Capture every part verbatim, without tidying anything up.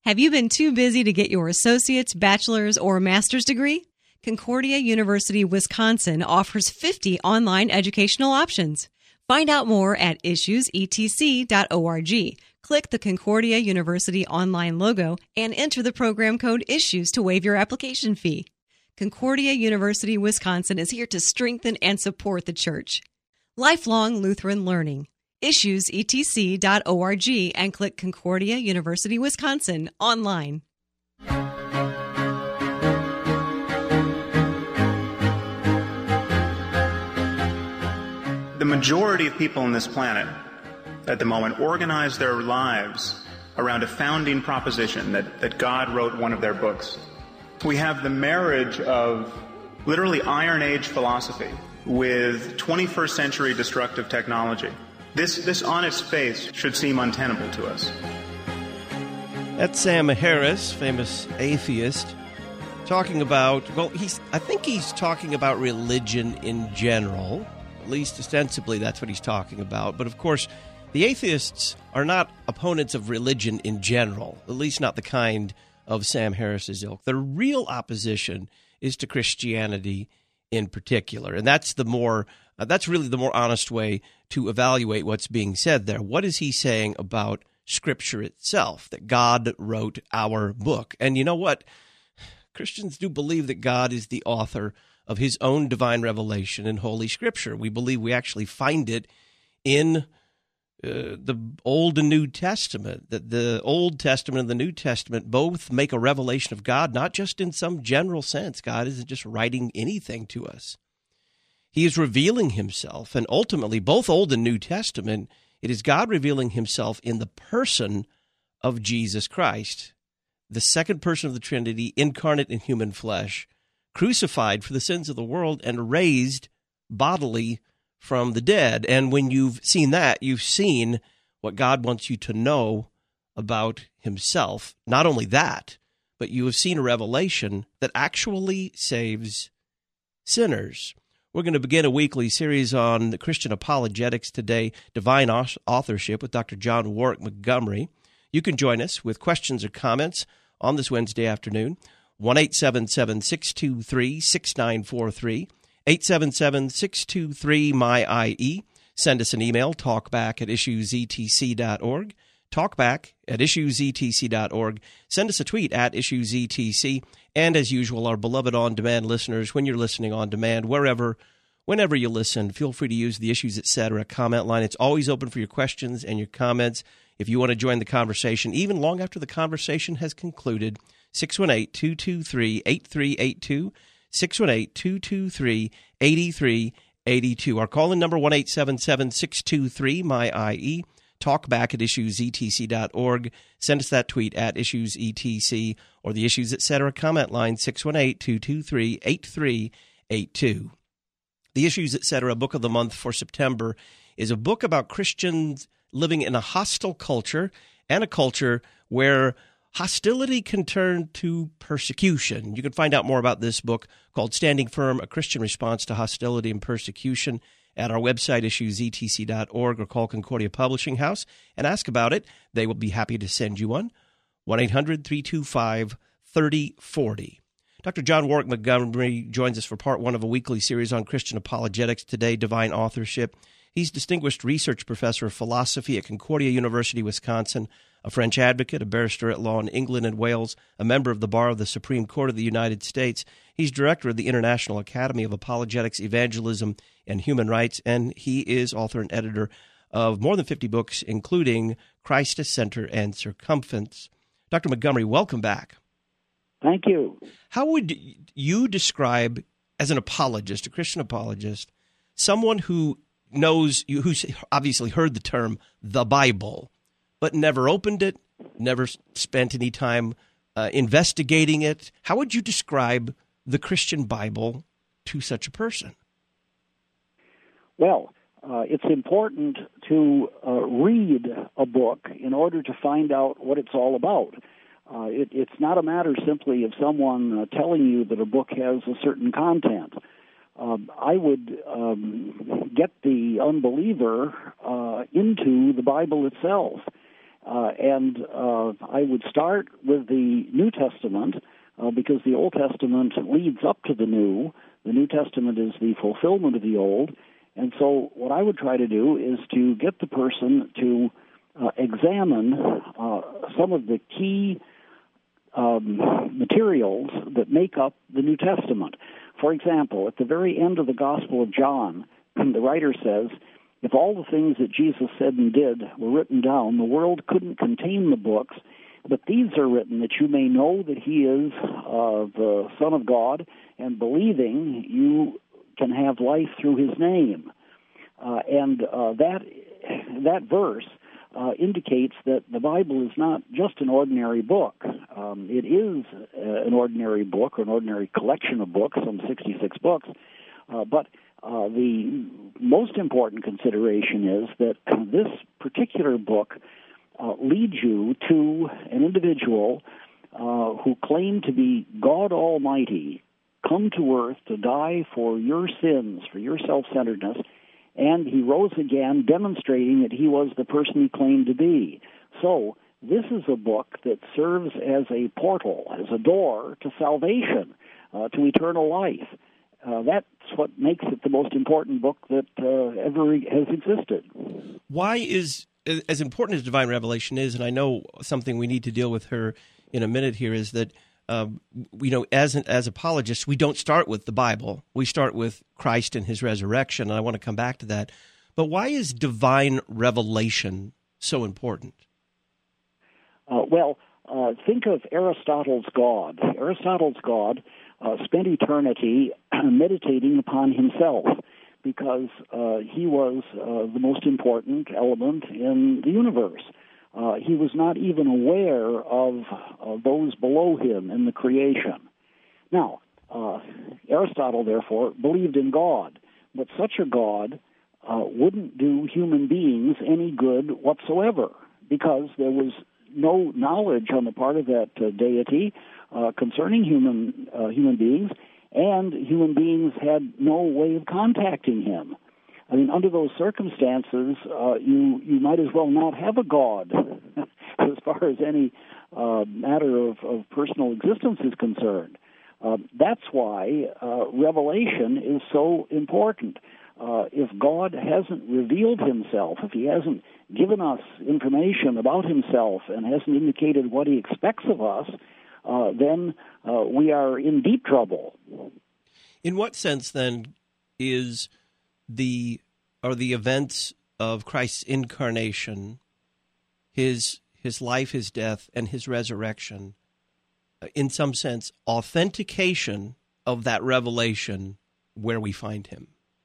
Have you been too busy to get your associate's, bachelor's, or master's degree? Concordia University Wisconsin offers fifty online educational options. Find out more at issues e t c dot org. Click the Concordia University online logo and enter the program code ISSUES to waive your application fee. Concordia University Wisconsin is here to strengthen and support the church. Lifelong Lutheran Learning. issues e t c dot org and click Concordia University Wisconsin online. The majority of people on this planet at the moment organize their lives around a founding proposition that, that God wrote one of their books. We have the marriage of literally Iron Age philosophy with twenty-first century destructive technology. This, this on its face should seem untenable to us. That's Sam Harris, famous atheist, talking about, well, he's I think he's talking about religion in general. At least ostensibly that's what he's talking about. But of course, the atheists are not opponents of religion in general, at least not the kind of Sam Harris's ilk. Their real opposition is to Christianity in particular. And that's the more uh, that's really the more honest way to evaluate what's being said there. What is he saying about Scripture itself, that God wrote our book? And you know what? Christians do believe that God is the author of his own divine revelation in Holy Scripture. We believe we actually find it in uh, the Old and New Testament, that the Old Testament and the New Testament both make a revelation of God, not just in some general sense. God isn't just writing anything to us. He is revealing himself, and ultimately, both Old and New Testament, it is God revealing himself in the person of Jesus Christ, the second person of the Trinity, incarnate in human flesh, crucified for the sins of the world, and raised bodily from the dead. And when you've seen that, you've seen what God wants you to know about himself. Not only that, but you have seen a revelation that actually saves sinners. We're going to begin a weekly series on the Christian apologetics today, divine authorship, with Doctor John Warwick Montgomery. You can join us with questions or comments on this Wednesday afternoon. one eight seven seven, six two three, six nine four three, eight seven seven, six two three, M Y I E. Send us an email, talkback at issues e t c dot org, talkback at issues e t c dot org. Send us a tweet at issues e t c. And as usual, our beloved on-demand listeners, when you're listening on demand, wherever, whenever you listen, feel free to use the Issues Etc. comment line. It's always open for your questions and your comments. If you want to join the conversation, even long after the conversation has concluded, six one eight, two two three, eight three eight two, six one eight, two two three, eight three eight two. Our call-in number, one eight seven seven, six two three, M Y I E. Talk back at issues e t c dot org. Send us that tweet at issues e t c or the Issues Etc. comment line, six one eight, two two three, eight three eight two. The Issues Etc. book of the month for September is a book about Christians living in a hostile culture, and a culture where hostility can turn to persecution. You can find out more about this book called Standing Firm, A Christian Response to Hostility and Persecution at our website, issues e t c dot org, or call Concordia Publishing House and ask about it. They will be happy to send you one. one eight hundred, three two five, three oh four oh. Doctor John Warwick Montgomery joins us for part one of a weekly series on Christian apologetics today, divine authorship. He's Distinguished Research Professor of Philosophy at Concordia University, Wisconsin, a French advocate, a barrister at law in England and Wales, a member of the Bar of the Supreme Court of the United States. He's director of the International Academy of Apologetics, Evangelism, and Human Rights, and he is author and editor of more than fifty books, including Christ as Center and Circumference. Doctor Montgomery, welcome back. Thank you. How would you describe, as an apologist, a Christian apologist, someone who knows, you, who's obviously heard the term the Bible, but never opened it, never spent any time uh, investigating it? How would you describe the Christian Bible to such a person? Well, uh, it's important to uh, read a book in order to find out what it's all about. Uh, it, it's not a matter simply of someone uh, telling you that a book has a certain content. Um, I would um, get the unbeliever uh, into the Bible itself. Uh, and uh, I would start with the New Testament uh, because the Old Testament leads up to the New. The New Testament is the fulfillment of the Old. And so what I would try to do is to get the person to uh, examine uh, some of the key um, materials that make up the New Testament. For example, at the very end of the Gospel of John, the writer says, if all the things that Jesus said and did were written down, the world couldn't contain the books, but these are written that you may know that he is uh, the Son of God, and believing you can have life through his name. Uh, and uh, that that verse uh, indicates that the Bible is not just an ordinary book. Um, it is uh, an ordinary book, or an ordinary collection of books, some sixty-six books, uh, but uh, the most important consideration is that this particular book uh, leads you to an individual uh, who claimed to be God Almighty, come to earth to die for your sins, for your self-centeredness, and he rose again, demonstrating that he was the person he claimed to be. So this is a book that serves as a portal, as a door to salvation, uh, to eternal life. Uh, that's what makes it the most important book that uh, ever has existed. Why is, as important as divine revelation is, and I know something we need to deal with her in a minute here, is that Um, you know, as as apologists, we don't start with the Bible. We start with Christ and his resurrection, and I want to come back to that. But why is divine revelation so important? Uh, well, uh, think of Aristotle's God. Aristotle's God uh, spent eternity meditating upon himself because uh, he was uh, the most important element in the universe. Uh, he was not even aware of uh, those below him in the creation. Now, uh, Aristotle, therefore, believed in God, but such a God uh, wouldn't do human beings any good whatsoever because there was no knowledge on the part of that uh, deity uh, concerning human uh, human beings, and human beings had no way of contacting him. I mean, under those circumstances, uh, you you might as well not have a God as far as any uh, matter of, of personal existence is concerned. Uh, that's why uh, revelation is so important. Uh, if God hasn't revealed himself, if he hasn't given us information about himself and hasn't indicated what he expects of us, uh, then uh, we are in deep trouble. In what sense, then, is the are the events of Christ's incarnation, his his life, his death, and his resurrection, in some sense, authentication of that revelation where we find him?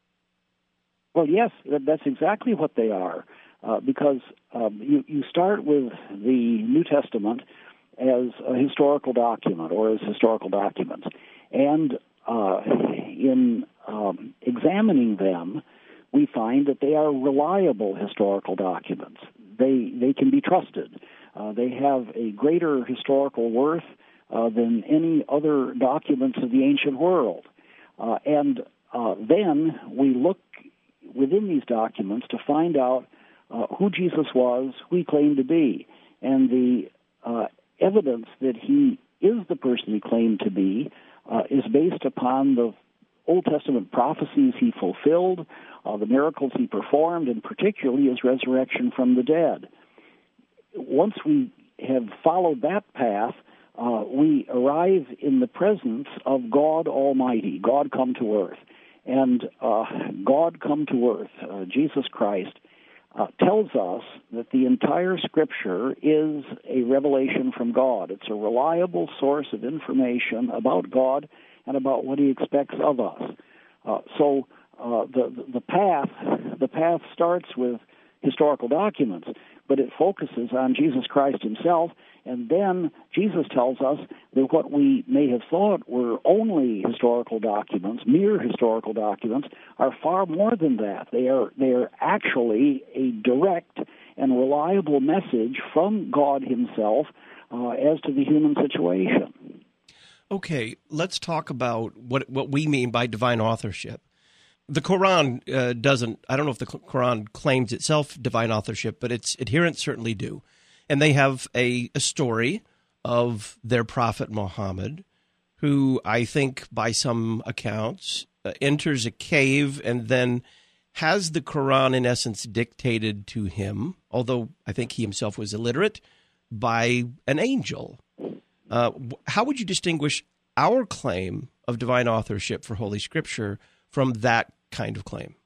Well, yes, that's exactly what they are, uh, because um, you, you start with the New Testament as a historical document, or as historical documents, and uh, in um, examining them, we find that they are reliable historical documents. They they can be trusted. Uh, they have a greater historical worth uh, than any other documents of the ancient world. Uh, and uh, then we look within these documents to find out uh, who Jesus was, who he claimed to be. And the uh, evidence that he is the person he claimed to be uh, is based upon the Old Testament prophecies he fulfilled, uh, the miracles he performed, and particularly his resurrection from the dead. Once we have followed that path, uh, we arrive in the presence of God Almighty, God come to earth. And uh, God come to earth, uh, Jesus Christ, uh, tells us that the entire Scripture is a revelation from God. It's a reliable source of information about God and about what he expects of us. Uh, so uh, the the path the path starts with historical documents, but it focuses on Jesus Christ himself, and then Jesus tells us that what we may have thought were only historical documents, mere historical documents, are far more than that. They are they are actually a direct and reliable message from God himself uh, as to the human situation. Okay, let's talk about what what we mean by divine authorship. The Quran uh, doesn't, I don't know if the Quran claims itself divine authorship, but its adherents certainly do. And they have a, a story of their prophet Muhammad, who I think by some accounts uh, enters a cave and then has the Quran in essence dictated to him, although I think he himself was illiterate, by an angel. Uh, how would you distinguish our claim of divine authorship for Holy Scripture from that kind of claim?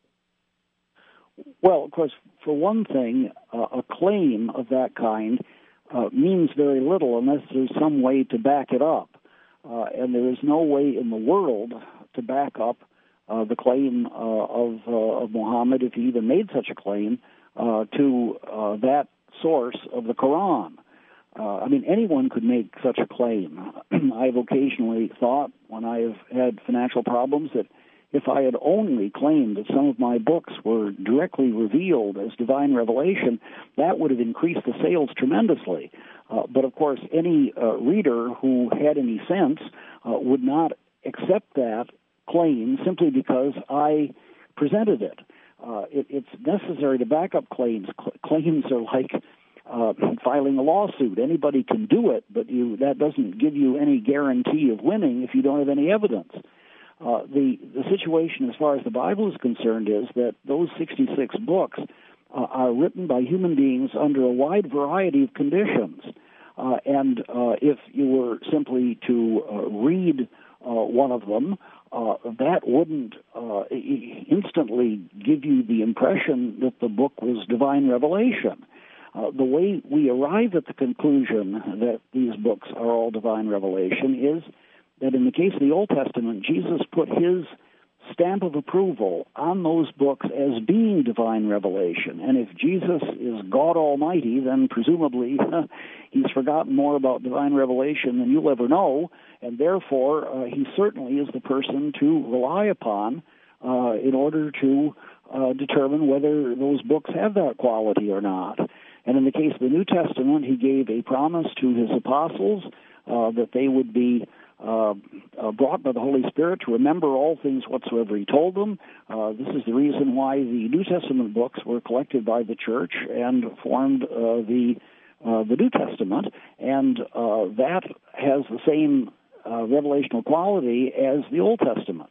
Well, of course, for one thing, uh, a claim of that kind uh, means very little unless there's some way to back it up. Uh, and there is no way in the world to back up uh, the claim uh, of, uh, of Muhammad, if he even made such a claim, uh, to uh, that source of the Quran. Uh, I mean, anyone could make such a claim. I've occasionally thought, when I have had financial problems, that if I had only claimed that some of my books were directly revealed as divine revelation, that would have increased the sales tremendously. Uh, but, of course, any uh, reader who had any sense uh, would not accept that claim simply because I presented it. Uh, it. It's necessary to back up claims. Cl- claims are like uh, filing a lawsuit. Anybody can do it, but you, that doesn't give you any guarantee of winning if you don't have any evidence. Uh, the, the situation as far as the Bible is concerned is that those sixty-six books uh, are written by human beings under a wide variety of conditions. Uh, and uh, if you were simply to uh, read uh, one of them, uh, that wouldn't uh, instantly give you the impression that the book was divine revelation. Uh, the way we arrive at the conclusion that these books are all divine revelation is that in the case of the Old Testament, Jesus put his stamp of approval on those books as being divine revelation. And if Jesus is God Almighty, then presumably he's forgotten more about divine revelation than you'll ever know, and therefore uh, he certainly is the person to rely upon uh, in order to uh, determine whether those books have that quality or not. And in the case of the New Testament, he gave a promise to his apostles uh, that they would be Uh, uh, brought by the Holy Spirit to remember all things whatsoever he told them. Uh, this is the reason why the New Testament books were collected by the church and formed uh, the uh, the New Testament, and uh, that has the same uh, revelational quality as the Old Testament.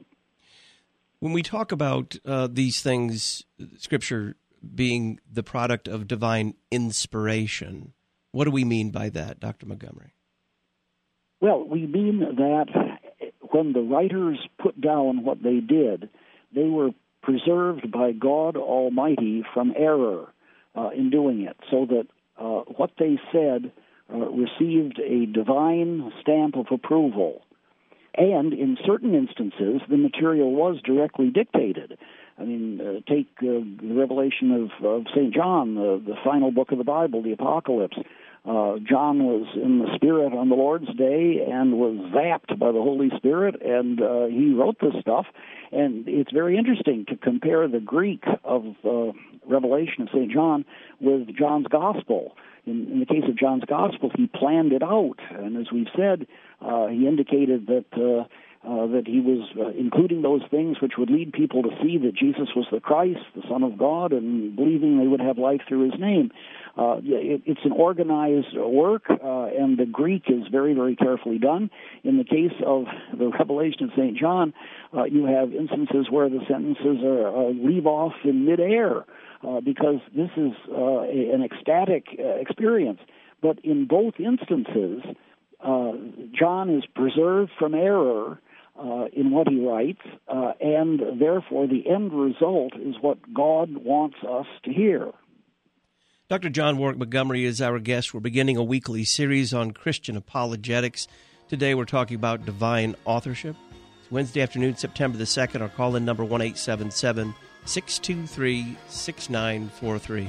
When we talk about uh, these things, Scripture being the product of divine inspiration, what do we mean by that, Doctor Montgomery? Well, we mean that when the writers put down what they did, they were preserved by God Almighty from error uh, in doing it, so that uh, what they said uh, received a divine stamp of approval. And in certain instances, the material was directly dictated. I mean, uh, take uh, the revelation of, of Saint John, the, the final book of the Bible, the Apocalypse. Uh, John was in the Spirit on the Lord's day and was zapped by the Holy Spirit, and uh, he wrote this stuff. And it's very interesting to compare the Greek of uh, Revelation of Saint John with John's Gospel. In, in the case of John's Gospel, he planned it out, and as we've said, uh, he indicated that uh, uh, that he was uh, including those things which would lead people to see that Jesus was the Christ, the Son of God, and believing they would have life through his name. Uh, it, it's an organized work, uh, and the Greek is very, very carefully done. In the case of the Revelation of Saint John, uh, you have instances where the sentences are, uh, leave off in midair uh, because this is uh, a, an ecstatic uh, experience. But in both instances, uh, John is preserved from error uh, in what he writes, uh, and therefore the end result is what God wants us to hear. Doctor John Warwick Montgomery is our guest. We're beginning a weekly series on Christian apologetics. Today we're talking about divine authorship. It's Wednesday afternoon, September the second. Our call-in number one eight seven seven, six two three, six nine four three.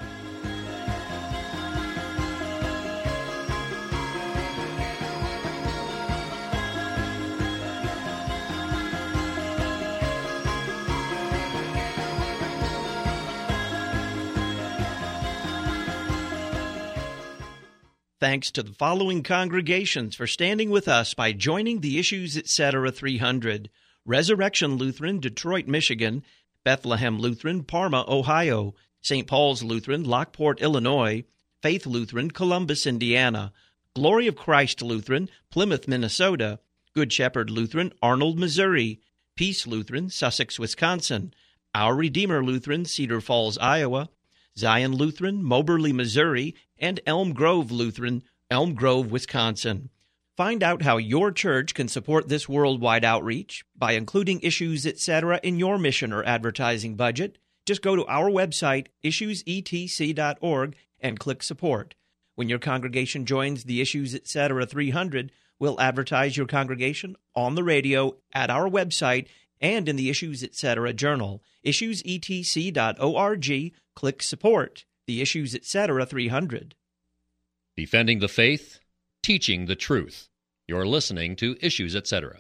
Thanks to the following congregations for standing with us by joining the Issues Etc. three hundred. Resurrection Lutheran, Detroit, Michigan; Bethlehem Lutheran, Parma, Ohio; Saint Paul's Lutheran, Lockport, Illinois; Faith Lutheran, Columbus, Indiana; Glory of Christ Lutheran, Plymouth, Minnesota; Good Shepherd Lutheran, Arnold, Missouri; Peace Lutheran, Sussex, Wisconsin; Our Redeemer Lutheran, Cedar Falls, Iowa; Zion Lutheran, Moberly, Missouri; and Elm Grove Lutheran, Elm Grove, Wisconsin. Find out how your church can support this worldwide outreach by including Issues, et cetera in your mission or advertising budget. Just go to our website, issues e t c dot org, and click Support. When your congregation joins the Issues, et cetera three hundred, we'll advertise your congregation on the radio, at our website, and in the Issues, et cetera journal. issues e t c dot org, click Support. The Issues, et cetera three hundred. Defending the faith, teaching the truth. You're listening to Issues, et cetera.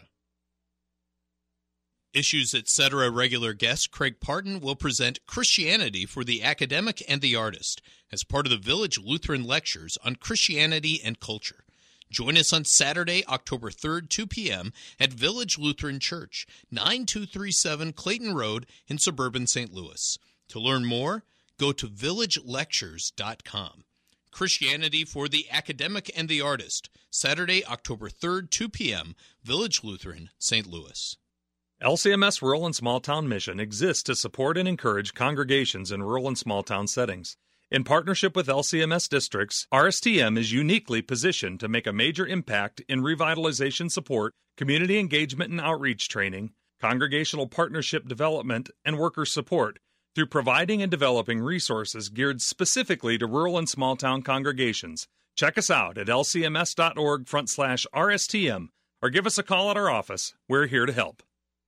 Issues, et cetera regular guest Craig Parton will present Christianity for the Academic and the Artist as part of the Village Lutheran Lectures on Christianity and Culture. Join us on Saturday, October third, two p.m. at Village Lutheran Church, nine two three seven Clayton Road in suburban Saint Louis. To learn more, go to village lectures dot com. Christianity for the Academic and the Artist, Saturday, October third, two p.m., Village Lutheran, Saint Louis. L C M S Rural and Small Town Mission exists to support and encourage congregations in rural and small town settings. In partnership with L C M S districts, R S T M is uniquely positioned to make a major impact in revitalization support, community engagement and outreach training, congregational partnership development, and worker support through providing and developing resources geared specifically to rural and small town congregations. Check us out at l c m s dot org front slash R S T M or give us a call at our office. We're here to help.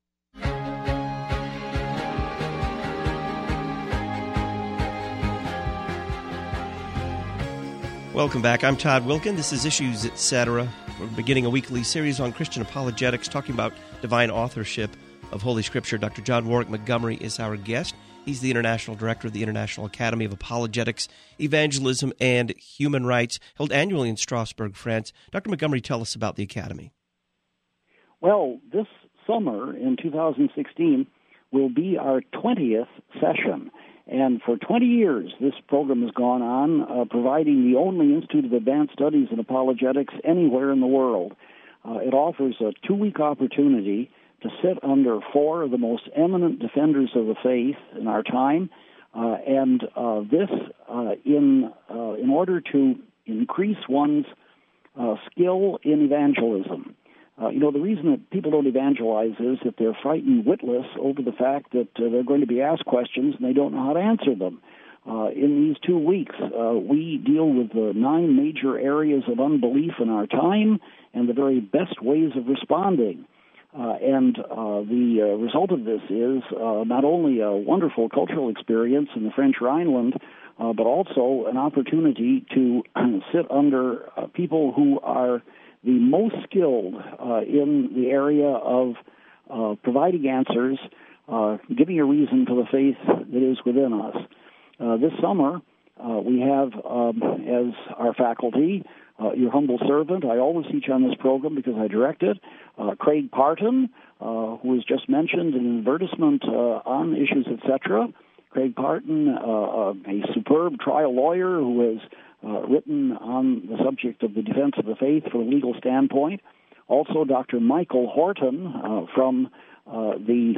Welcome back. I'm Todd Wilkin. This is Issues, et cetera. We're beginning a weekly series on Christian apologetics, talking about divine authorship of Holy Scripture. Doctor John Warwick Montgomery is our guest. He's the International Director of the International Academy of Apologetics, Evangelism, and Human Rights, held annually in Strasbourg, France. Doctor Montgomery, tell us about the Academy. Well, this summer in two thousand sixteen will be our twentieth session. And for twenty years, this program has gone on, uh, providing the only Institute of Advanced Studies in Apologetics anywhere in the world. Uh, it offers a two-week opportunity to sit under four of the most eminent defenders of the faith in our time, uh, and uh, this uh, in uh, in order to increase one's uh, skill in evangelism. Uh, you know, the reason that people don't evangelize is that they're frightened witless over the fact that uh, they're going to be asked questions and they don't know how to answer them. Uh, in these two weeks, uh, we deal with the nine major areas of unbelief in our time and the very best ways of responding. Uh, and uh, the uh, result of this is uh, not only a wonderful cultural experience in the French Rhineland, uh, but also an opportunity to sit under uh, people who are the most skilled uh, in the area of uh, providing answers, uh, giving a reason to the faith that is within us. Uh, this summer, uh, we have um, as our faculty, uh, your humble servant. I always teach on this program because I direct it, uh, Craig Parton, uh, who was just mentioned in an advertisement uh, on Issues, et cetera. Craig Parton, uh, a superb trial lawyer who has Uh, written on the subject of the defense of the faith from a legal standpoint. Also, Doctor Michael Horton uh, from uh, the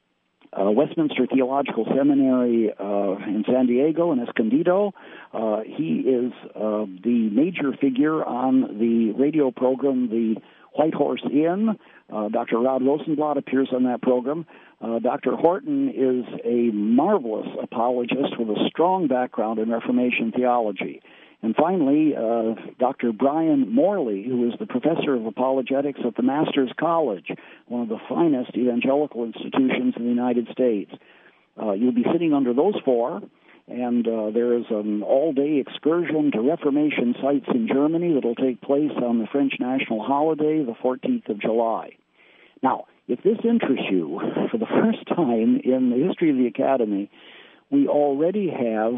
uh, Westminster Theological Seminary uh, in San Diego in Escondido. Uh, he is uh, the major figure on the radio program, The White Horse Inn. Uh, Doctor Rod Rosenblatt appears on that program. Uh, Doctor Horton is a marvelous apologist with a strong background in Reformation theology. And finally, uh, Doctor Brian Morley, who is the professor of apologetics at the Masters College, one of the finest evangelical institutions in the United States. Uh, you'll be sitting under those four, and uh, there is an all-day excursion to Reformation sites in Germany that will take place on the French national holiday, the fourteenth of July. Now, if this interests you, for the first time in the history of the Academy, we already have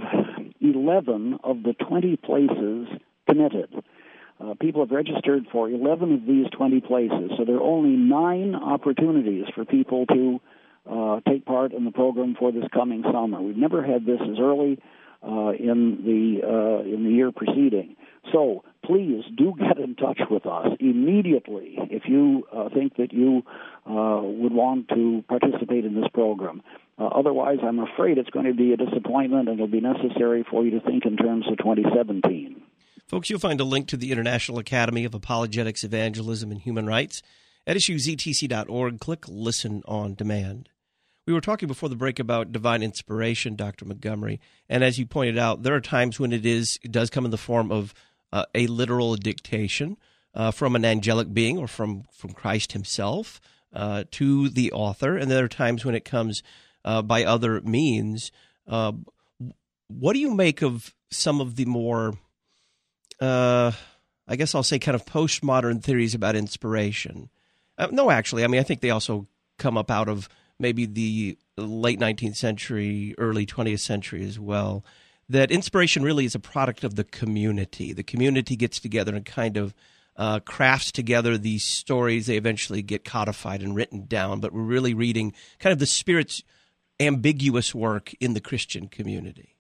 eleven of the twenty places committed. Uh, people have registered for eleven of these twenty places, so there are only nine opportunities for people to uh, take part in the program for this coming summer. We've never had this as early uh, in the uh, in the year preceding. So please do get in touch with us immediately if you uh, think that you uh, would want to participate in this program. Uh, otherwise, I'm afraid it's going to be a disappointment, and it'll be necessary for you to think in terms of twenty seventeen. Folks, you'll find a link to the International Academy of Apologetics, Evangelism, and Human Rights at issues e t c dot org. Click Listen on Demand. We were talking before the break about divine inspiration, Doctor Montgomery, and as you pointed out, there are times when it is it does come in the form of uh, a literal dictation uh, from an angelic being or from, from Christ himself uh, to the author, and there are times when it comes uh, by other means. Uh, what do you make of some of the more, uh, I guess I'll say kind of postmodern theories about inspiration? Uh, no, actually, I mean, I think they also come up out of maybe the late nineteenth century, early twentieth century as well, that inspiration really is a product of the community. The community gets together and kind of uh, crafts together these stories. They eventually get codified and written down, but we're really reading kind of the Spirit's ambiguous work in the Christian community.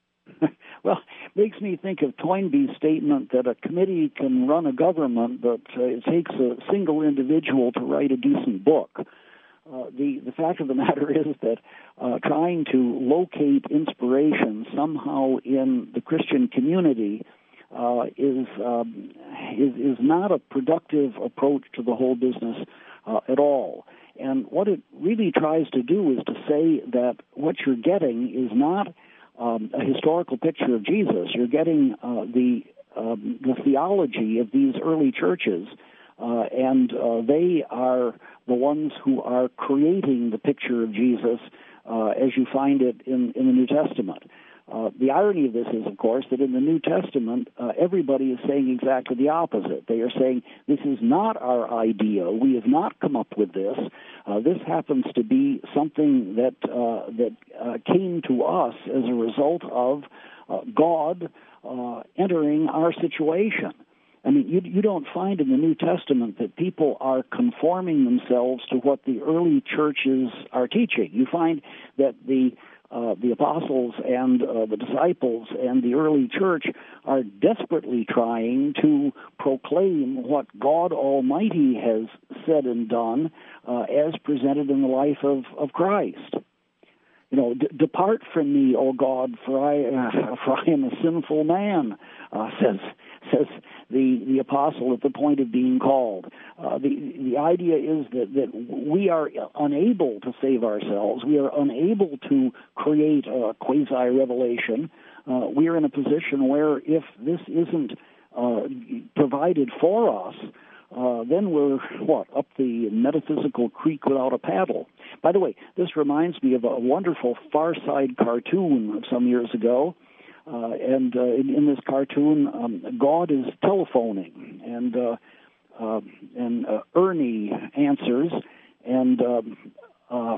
Well, it makes me think of Toynbee's statement that a committee can run a government, but uh, it takes a single individual to write a decent book. Uh, the, the fact of the matter is that uh, trying to locate inspiration somehow in the Christian community uh, is, um, is is not a productive approach to the whole business uh, at all. And what it really tries to do is to say that what you're getting is not um, a historical picture of Jesus. You're getting uh, the um, the theology of these early churches, uh, and uh, they are the ones who are creating the picture of Jesus uh, as you find it in, in the New Testament. Uh, the irony of this is, of course, that in the New Testament, uh, everybody is saying exactly the opposite. They are saying, this is not our idea. We have not come up with this. Uh, this happens to be something that uh, that uh, came to us as a result of uh, God uh, entering our situation. I mean, you, you don't find in the New Testament that people are conforming themselves to what the early churches are teaching. You find that the uh, the apostles and uh, the disciples and the early church are desperately trying to proclaim what God Almighty has said and done uh, as presented in the life of, of Christ. You know, D- depart from me, O God, for I uh, for I am a sinful man, uh, says says the, the apostle at the point of being called. Uh, the the idea is that, that we are unable to save ourselves. We are unable to create a quasi-revelation. Uh, we are in a position where if this isn't uh, provided for us, Uh, then we're, what, up the metaphysical creek without a paddle. By the way, this reminds me of a wonderful Far Side cartoon of some years ago. Uh, and uh, in, in this cartoon, um, God is telephoning, and uh, uh, and uh, Ernie answers, and um, uh,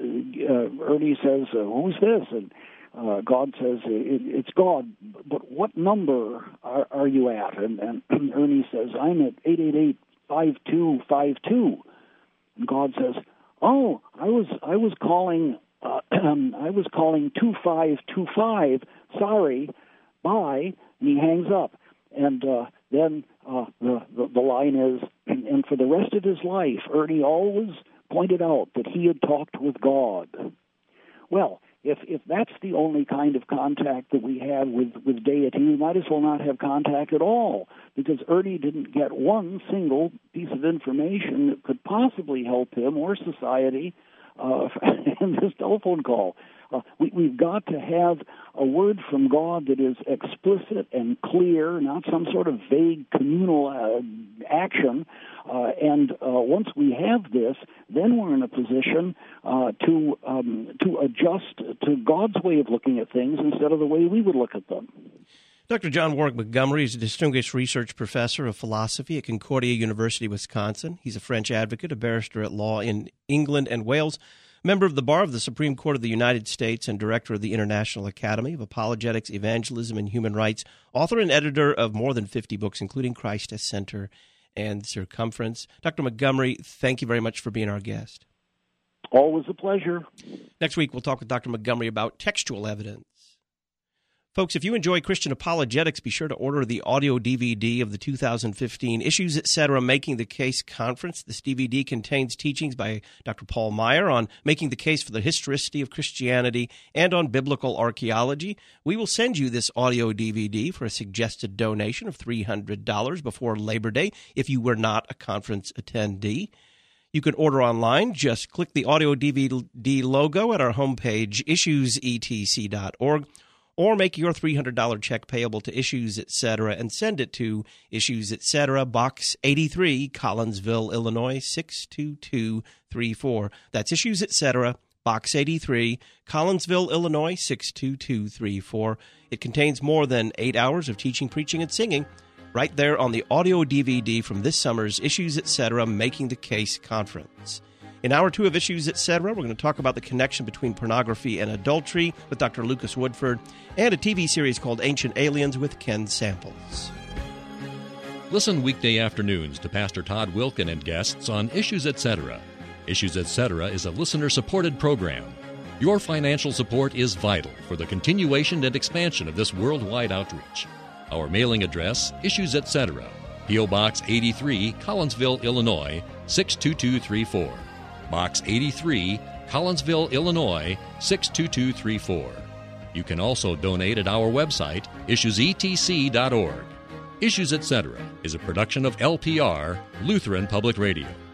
uh, Ernie says, uh, who's this? And uh, God says, it, it's God, but what number are, are you at? And, and Ernie says, I'm at eight eight eight, five two five two. And God says, oh, I was I was calling uh, I was calling two five two five. Sorry, bye. And he hangs up. And uh, then uh, the, the the line is, and for the rest of his life, Ernie always pointed out that he had talked with God. Well, if if that's the only kind of contact that we have with, with deity, we might as well not have contact at all, because Ernie didn't get one single piece of information that could possibly help him or society uh, in this telephone call. Uh, we, we've got to have a word from God that is explicit and clear, not some sort of vague communal uh, action. Uh, and uh, once we have this, then we're in a position uh, to um, to adjust to God's way of looking at things instead of the way we would look at them. Doctor John Warwick Montgomery is a distinguished research professor of philosophy at Concordia University, Wisconsin. He's a French advocate, a barrister at law in England and Wales, member of the Bar of the Supreme Court of the United States, and director of the International Academy of Apologetics, Evangelism, and Human Rights, author and editor of more than fifty books, including Christ as Center and Circumference. Doctor Montgomery, thank you very much for being our guest. Always a pleasure. Next week, we'll talk with Doctor Montgomery about textual evidence. Folks, if you enjoy Christian apologetics, be sure to order the audio D V D of the two thousand fifteen Issues, et cetera. Making the Case Conference. This D V D contains teachings by Doctor Paul Meyer on making the case for the historicity of Christianity and on biblical archaeology. We will send you this audio D V D for a suggested donation of three hundred dollars before Labor Day if you were not a conference attendee. You can order online. Just click the audio D V D logo at our homepage, issues e t c dot org. Or make your three hundred dollars check payable to Issues, et cetera, and send it to Issues, et cetera, Box eighty-three, Collinsville, Illinois, six two two three four. That's Issues, et cetera, Box eighty-three, Collinsville, Illinois, six two two three four. It contains more than eight hours of teaching, preaching, and singing right there on the audio D V D from this summer's Issues, et cetera, Making the Case Conference. In Hour two of Issues, et cetera, we're going to talk about the connection between pornography and adultery with Doctor Lucas Woodford, and a T V series called Ancient Aliens with Ken Samples. Listen weekday afternoons to Pastor Todd Wilken and guests on Issues, et cetera. Issues, et cetera is a listener-supported program. Your financial support is vital for the continuation and expansion of this worldwide outreach. Our mailing address, Issues, et cetera, P O. Box eighty-three, Collinsville, Illinois, six two two three four. Box eighty-three, Collinsville, Illinois, six two two three four. You can also donate at our website, issues e t c dot org. Issues, et cetera is a production of L P R, Lutheran Public Radio.